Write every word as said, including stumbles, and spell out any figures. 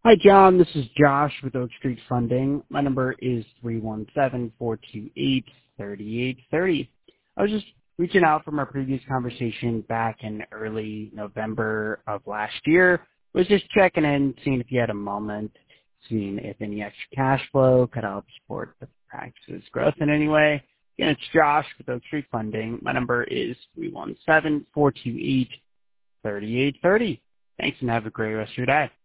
Hi, John. This is Josh with Oak Street Funding. My number is three one seven, four two eight, three eight three zero. I was just reaching out from our previous conversation back in early November of last year. Was just checking in, seeing if you had a moment, seeing if any extra cash flow could help support the practice's growth in any way. Again, it's Josh with Oak Street Funding. My number is three one seven, four two eight, three eight three zero. Thanks and have a great rest of your day.